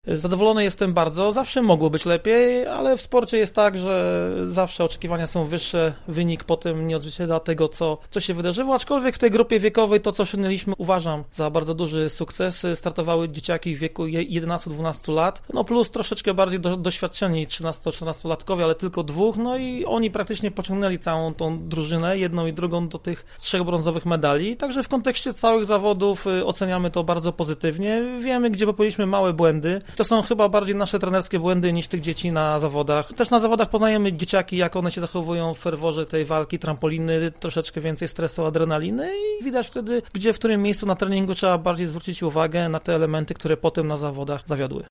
Zadowolony jestem bardzo. Zawsze mogło być lepiej, ale w sporcie jest tak, że zawsze oczekiwania są wyższe. Wynik potem nie odzwierciedla tego, co się wydarzyło. Aczkolwiek w tej grupie wiekowej to, co osiągnęliśmy, uważam za bardzo duży sukces. Startowały dzieciaki w wieku 11-12 lat, no plus troszeczkę bardziej doświadczeni 13-14-latkowie, ale tylko dwóch, no i oni praktycznie pociągnęli całą tą drużynę, jedną i drugą do tych 3 brązowych medali. Także w kontekście całych zawodów oceniamy to bardzo pozytywnie. Wiemy, gdzie popełniliśmy małe błędy. To są chyba bardziej nasze trenerskie błędy niż tych dzieci na zawodach. Też na zawodach poznajemy dzieciaki, jak one się zachowują w ferworze tej walki, trampoliny, troszeczkę więcej stresu, adrenaliny i widać wtedy, w którym miejscu na treningu trzeba bardziej zwrócić uwagę na te elementy, które potem na zawodach zawiodły.